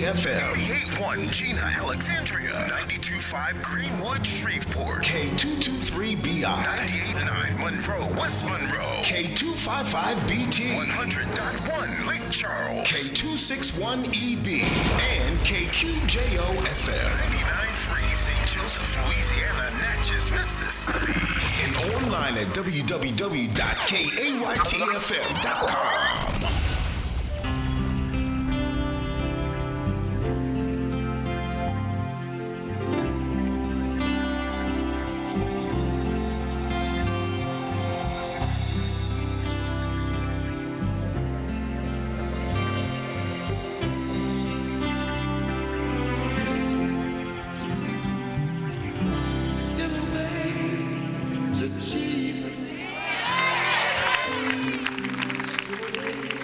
FM. 88.1 Gina, Alexandria. 92.5 Greenwood, Shreveport. K223BI. 98.9 Monroe, West Monroe. K255BT. 100.1 Lake Charles. K261EB. And KQJO FM. 99.3 St. Joseph, Louisiana, Natchez, Mississippi. And online at www.kaytfm.com. Jesus. Still away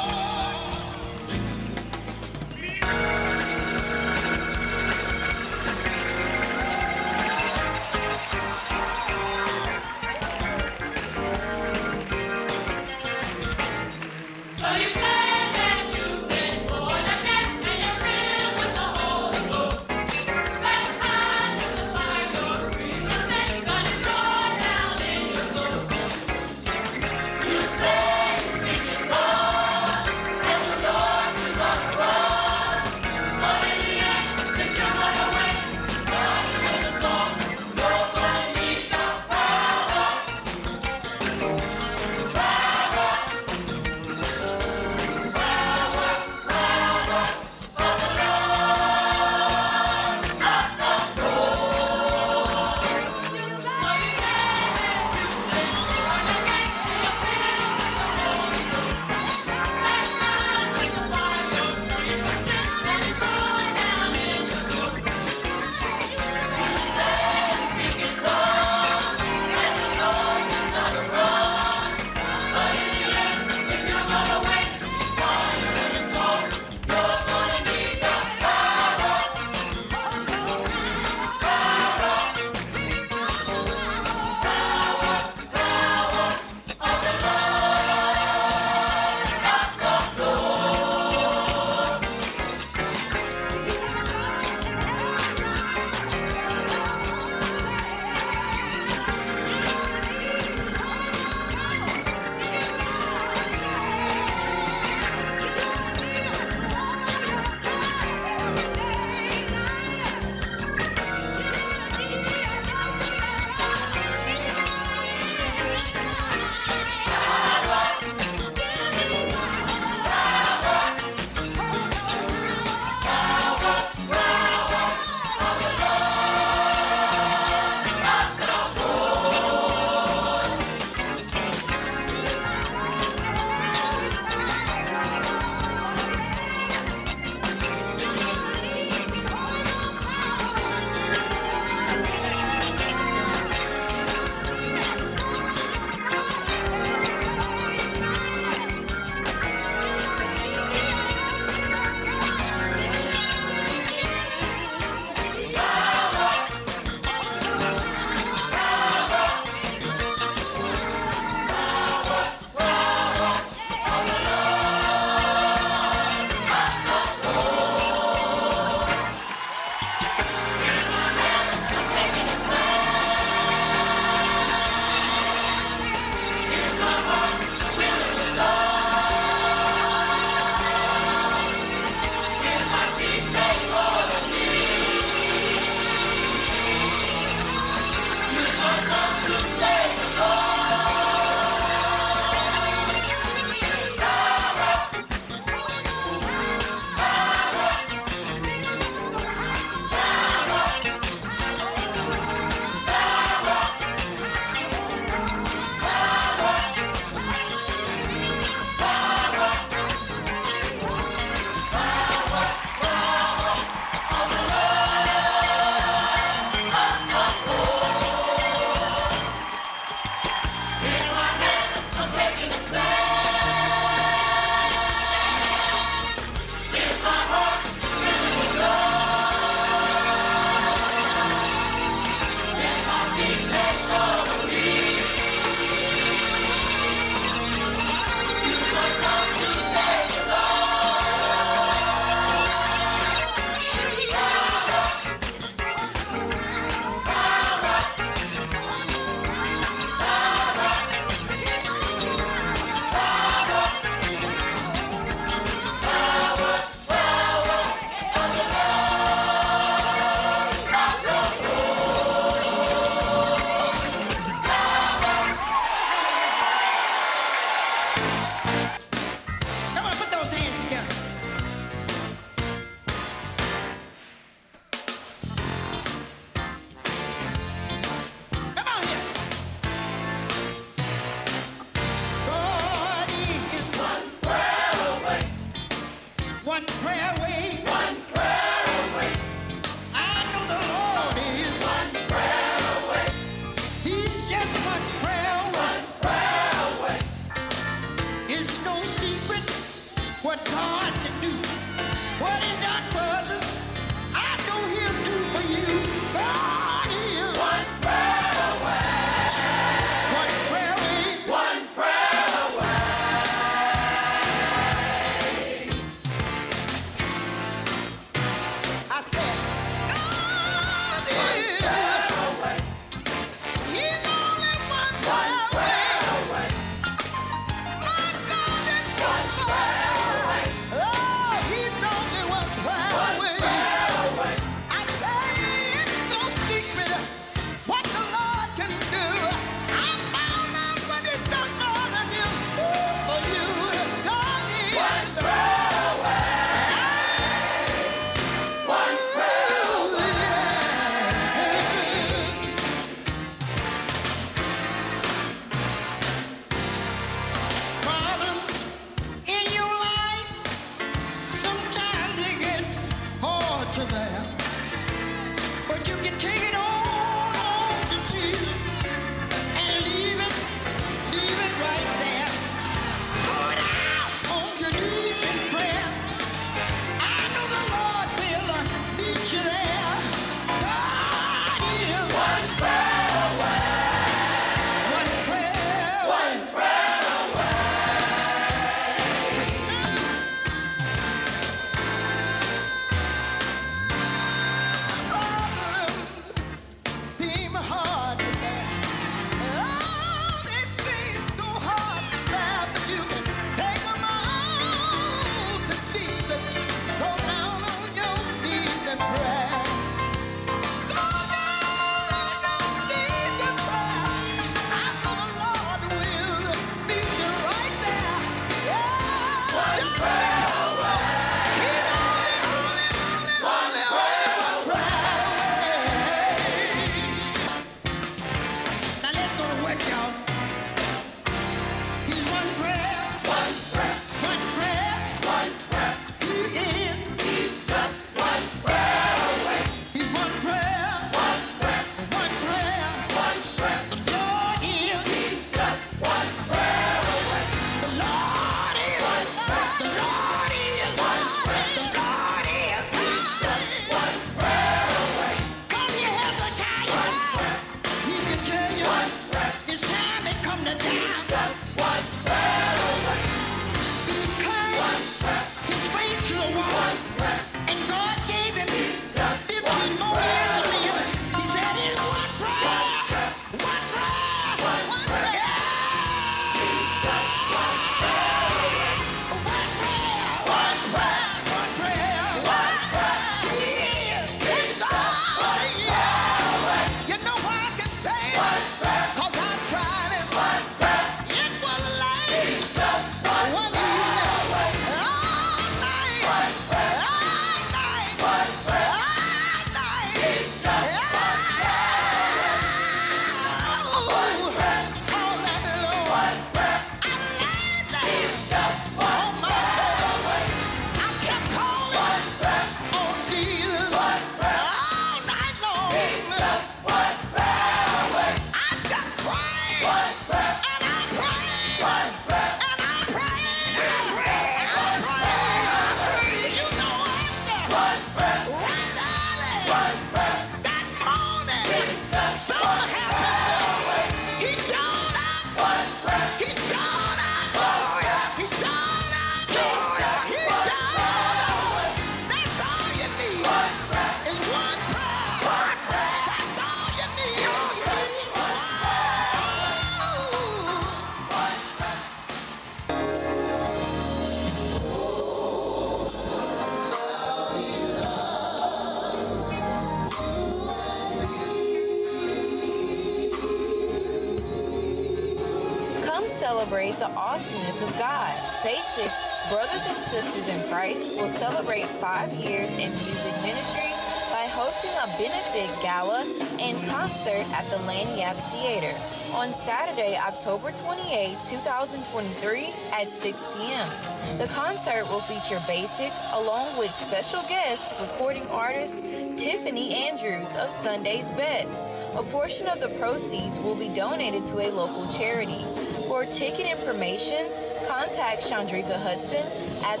we celebrate the awesomeness of God. Basic Brothers and Sisters in Christ will celebrate 5 years in music ministry by hosting a benefit gala and concert at the Lagniappe Theater on Saturday, October 28, 2023 at 6 p.m. The concert will feature Basic along with special guest recording artist Tiffany Andrews of Sunday's Best. A portion of the proceeds will be donated to a local charity. For ticket information, contact Chandrika Hudson at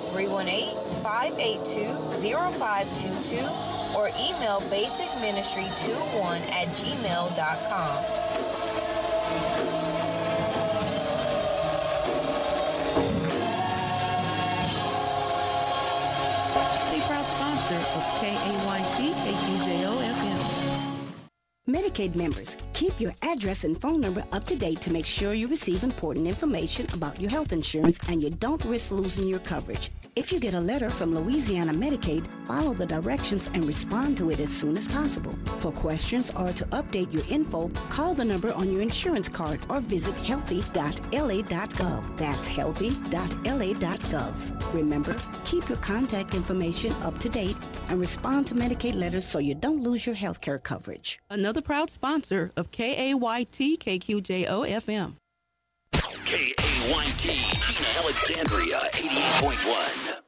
318-582-0522 or email basicministry21@gmail.com. The proud sponsor of KAYT KQJO FM. Medicaid members, keep your address and phone number up to date to make sure you receive important information about your health insurance and you don't risk losing your coverage. If you get a letter from Louisiana Medicaid, follow the directions and respond to it as soon as possible. For questions or to update your info, call the number on your insurance card or visit healthy.la.gov. That's healthy.la.gov. Remember, keep your contact information up to date and respond to Medicaid letters so you don't lose your health care coverage. Another proud sponsor of KAYT KQJO FM. KAYT, Gina Alexandria, 88.1.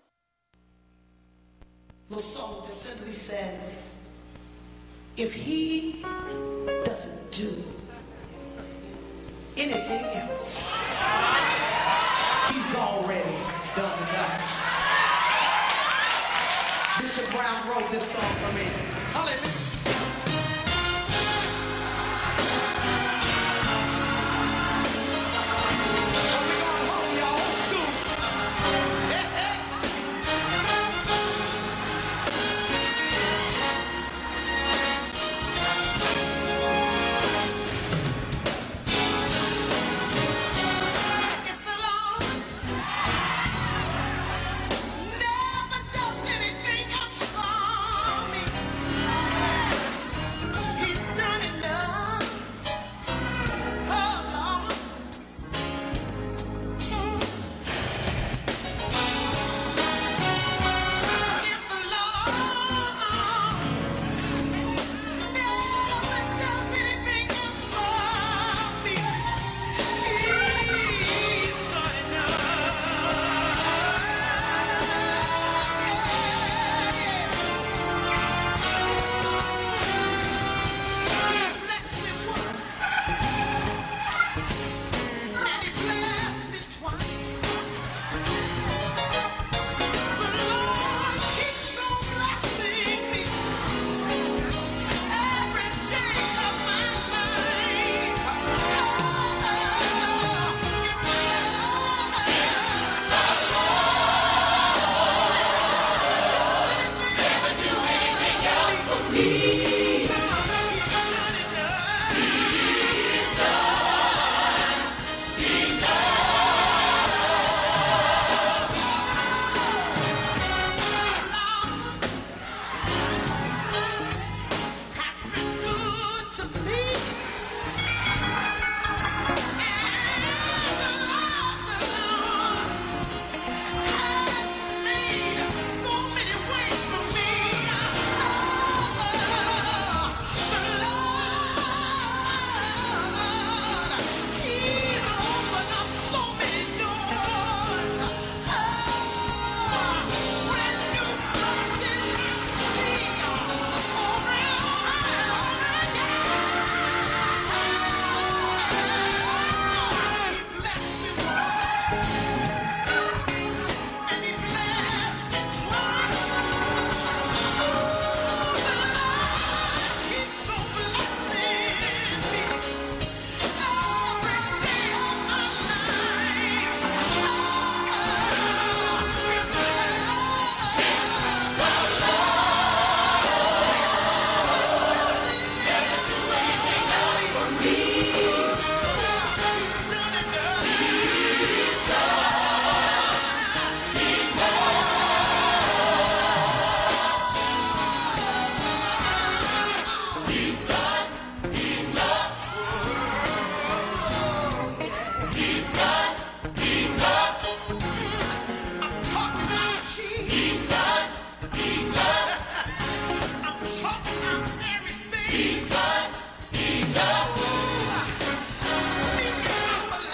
The song just simply says, if he doesn't do anything else, he's already done enough. Bishop Brown wrote this song for me. Hallelujah. Never does anything else for me.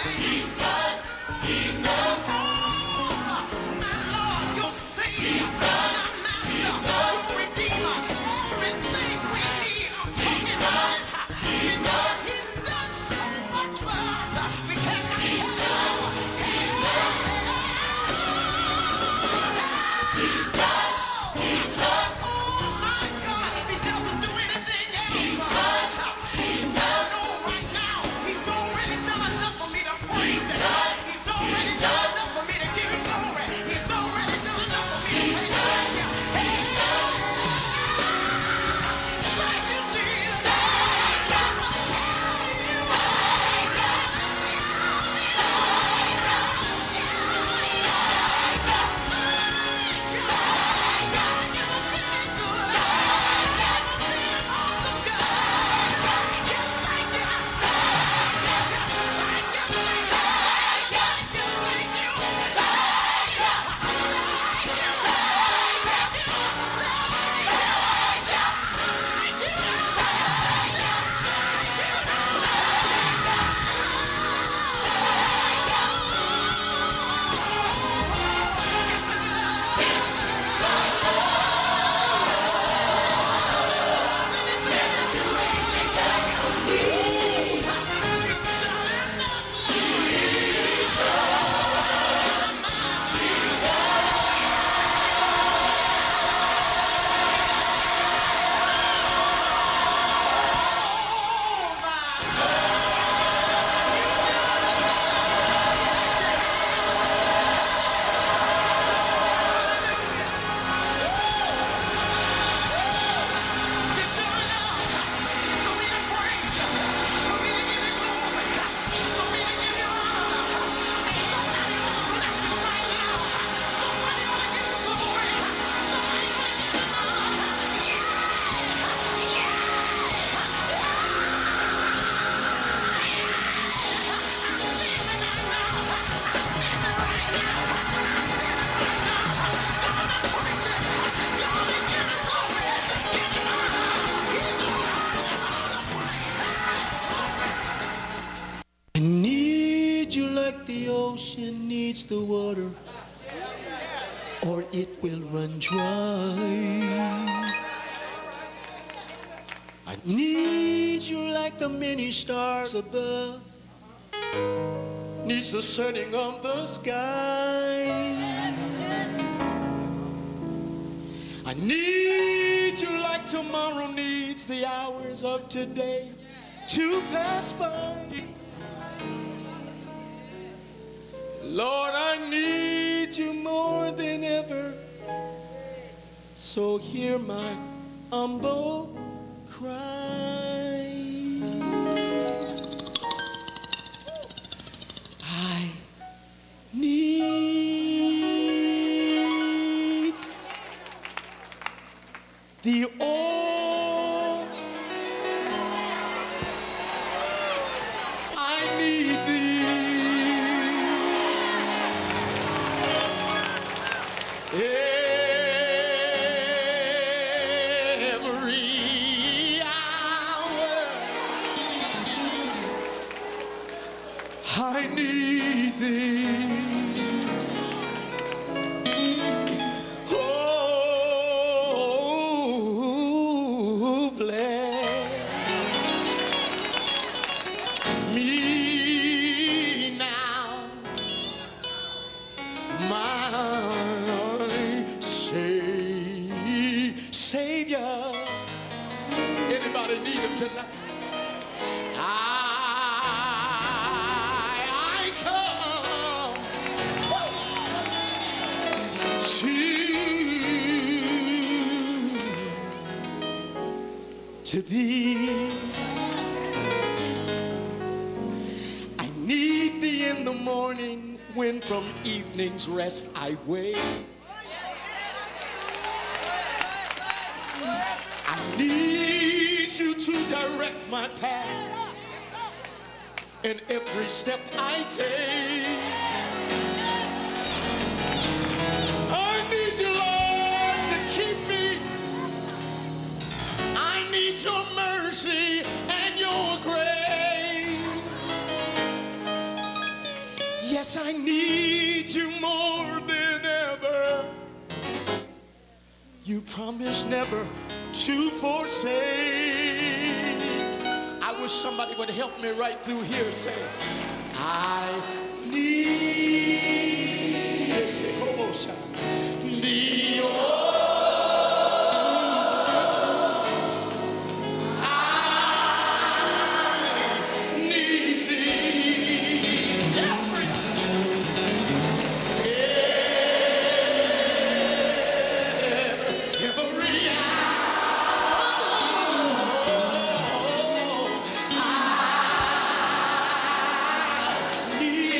The water, or it will run dry. I need you like the many stars above needs the setting of the sky. I need you like tomorrow needs the hours of today to pass by. Lord, I need you more than ever, so hear my humble cry. I need the oil. I need thee. Every hour I need thee. Oh, bless me now, my Savior. Anybody need him tonight? I come to thee. I need thee in the morning when from evening's rest I wake. I need you to direct my path in every step I take. I need you, Lord, to keep me. I need your mercy and your grace. Yes, I need you more than ever. You promised never to forsake. I wish somebody would help me right through here. Say, I need thee, oh. Yeah.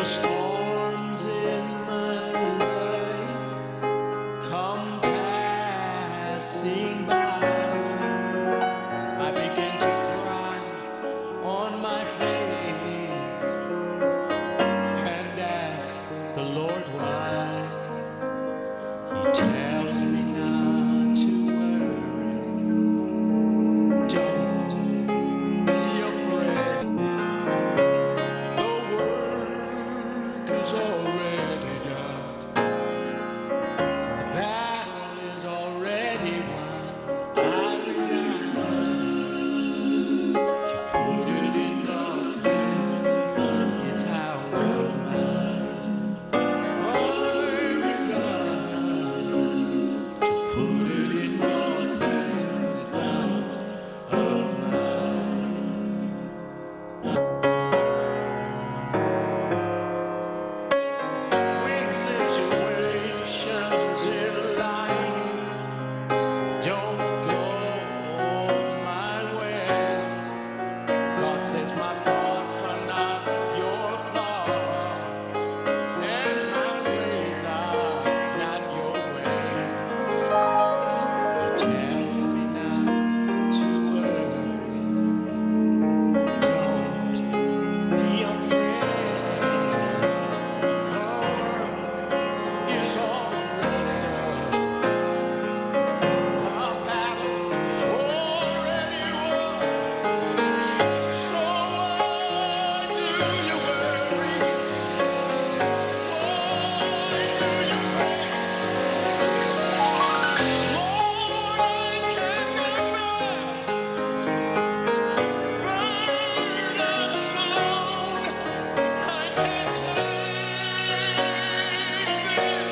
storms in my life come passing by, I begin to cry on my face and ask the Lord why. He tells me not to worry, don't be afraid. The work is already done. The battle is already won. I resign to put it in God's hands. It's how I'm mine. I resign to put it in God's hands. It's out of mine. When situations in life don't go my way, God says my thoughts are not your thoughts, and my ways are not your ways. He tells me not to worry, don't be afraid. Is already done. The battle is already won. So why do you worry? Why do you fret? Lord, I cannot bear burdens alone. I can't take this.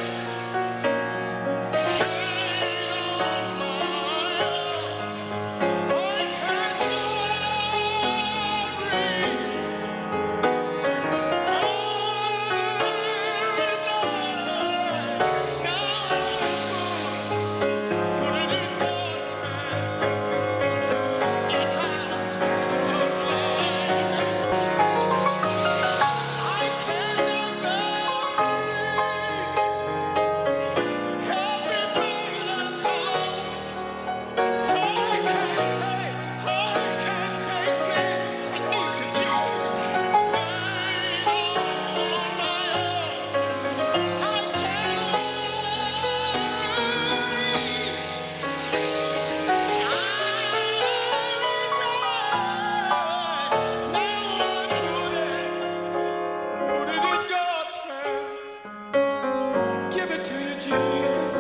Give it to you, Jesus.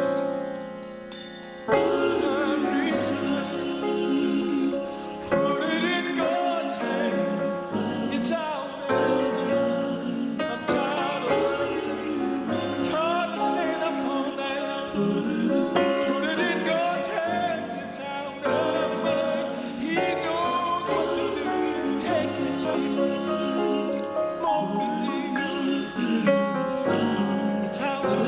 I'm resigned. Put it in God's hands. It's out there. I'm tired of worrying. Tired of staying up all night long. Put it in God's hands. It's out there. He knows what to do. Take me, Jesus. Mold me, please. It's out there.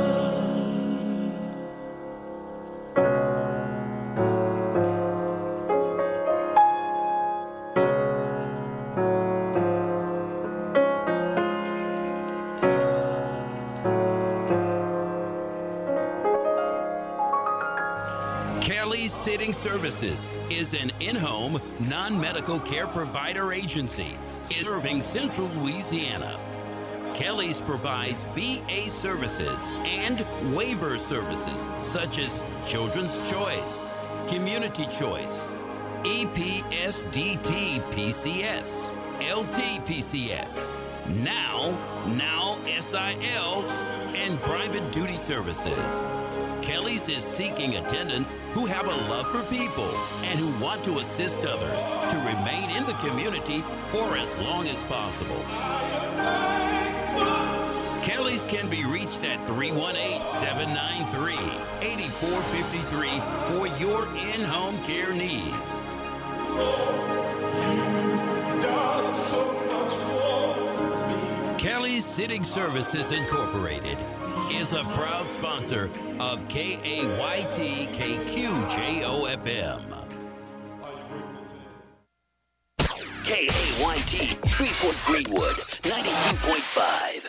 Kelly's Sitting Services is an in-home, non-medical care provider agency serving Central Louisiana. Kelly's provides VA services and waiver services such as Children's Choice, Community Choice, EPSDT PCS, LT-PCS, Now SIL, and private duty services. Kelly's is seeking attendants who have a love for people and who want to assist others to remain in the community for as long as possible. Kelly's can be reached at 318-793-8453 for your in-home care needs. Kelly's Sitting Services Incorporated is a proud sponsor of KAYT KQJO FM. KAYT KAYT, Shreveport Greenwood, 92.5.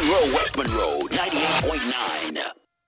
Monroe, West Monroe, 98.9.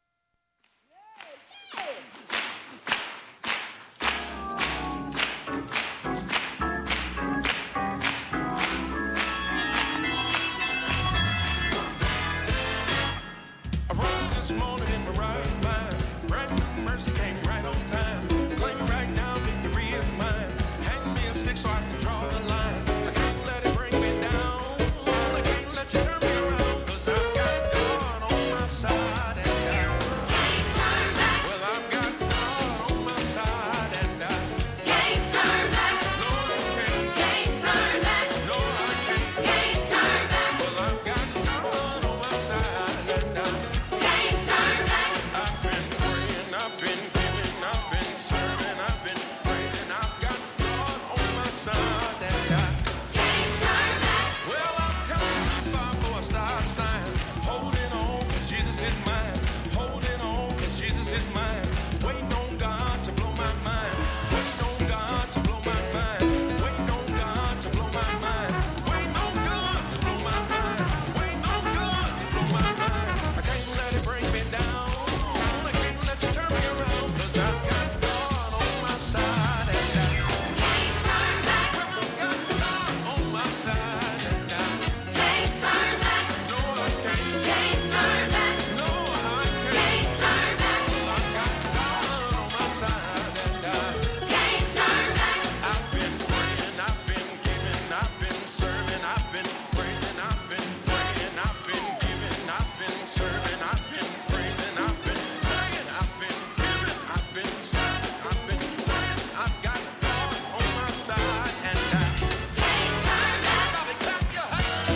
I rose this morning in my right mind. Brand new mercy came right on time. Claim it right now, victory is mine. Hang me a stick so I can draw the line. I can't let it bring me down. I can't let you turn me around. 'Cause I've got God on my side and I can't turn back. Well, I've got God on my side and I can't turn back. No, I can't turn back. No, I can't turn back. Well, I've got God on my side and I can't turn back. I've been praying, I've been giving, I've been serving, I've been praising. I've got God on my side and I can't turn back. Well, I've come too far for a stop sign. Holding on 'cause Jesus is mine. Holding on 'cause Jesus is mine. Waiting on God to blow my mind. Waiting on God to blow my mind. Waiting on God to blow my mind. Waiting on God to blow my mind. Waiting on God to blow my mind. I can't let it bring me down. I can't let you turn me around. 'Cause I've got God on my side and I can't turn back. I've got God on my side and I can't turn back. No, I can't turn back. No, I can't turn back. I've got God on my side and I can't turn back. I've been praying, I've been giving, I've been serving, I've been praising, I've been praying, I've been giving, I've been serving, I've been praising, I've been praying, I've been giving, I've been serving, I've been praying. I've got God on my side and I can't turn back. Everybody clap your hands.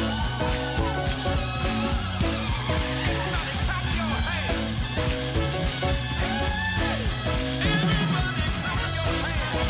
Everybody clap your hands. Everybody clap your hands.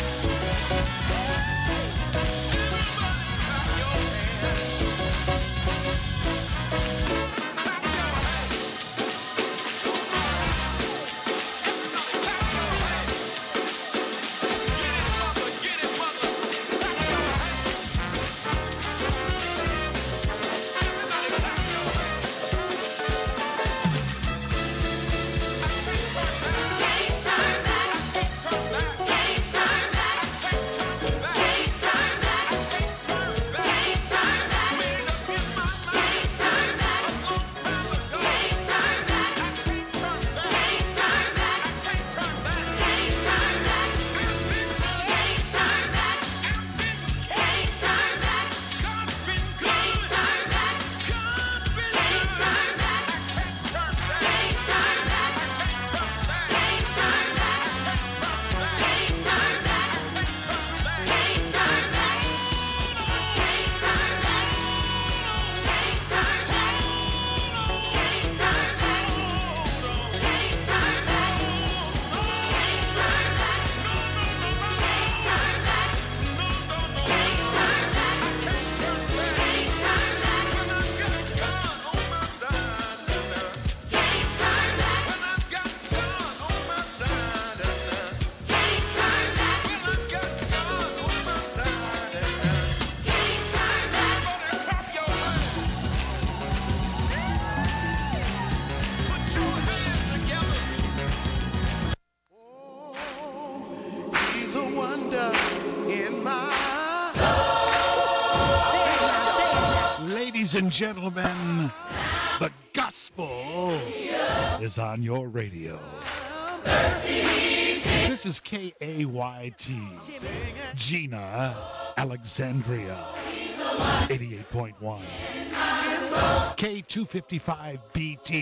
He's a wonder in my Ladies and gentlemen, the gospel is on your radio. This is KAYT, Gina, Alexandria, 88.1, K255BT.